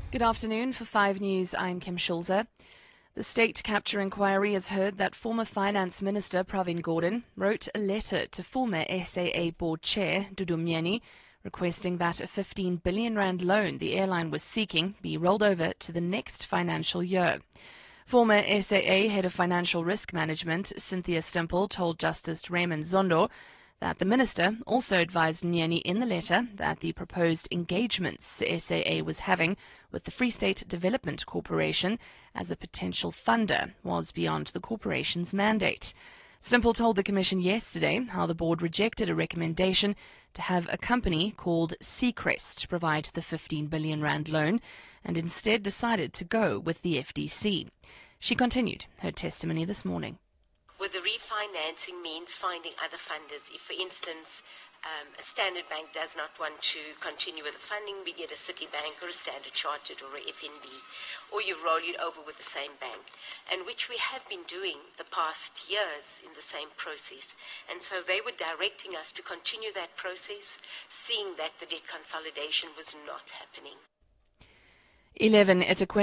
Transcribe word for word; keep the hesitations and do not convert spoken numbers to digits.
Good afternoon. For five News, I'm Kim Schulze. The State Capture Inquiry has heard that former Finance Minister Pravin Gordhan wrote a letter to former S A A Board Chair Dudu Myeni requesting that a fifteen billion rand loan the airline was seeking be rolled over to the next financial year. Former S A A Head of Financial Risk Management Cynthia Stimple told Justice Raymond Zondo that the minister also advised Myeni in the letter that the proposed engagements S A A was having with the Free State Development Corporation as a potential funder was beyond the corporation's mandate. Stimple told the Commission yesterday how the board rejected a recommendation to have a company called Seacrest provide the fifteen billion rand loan and instead decided to go with the F D C. She continued her testimony this morning. With the refinancing means finding other funders. If, for instance, um, a Standard Bank does not want to continue with the funding, we get a Citibank or a Standard Chartered or a F N B, or you roll it over with the same bank, and which we have been doing the past years in the same process. And so they were directing us to continue that process, seeing that the debt consolidation was not happening. eleven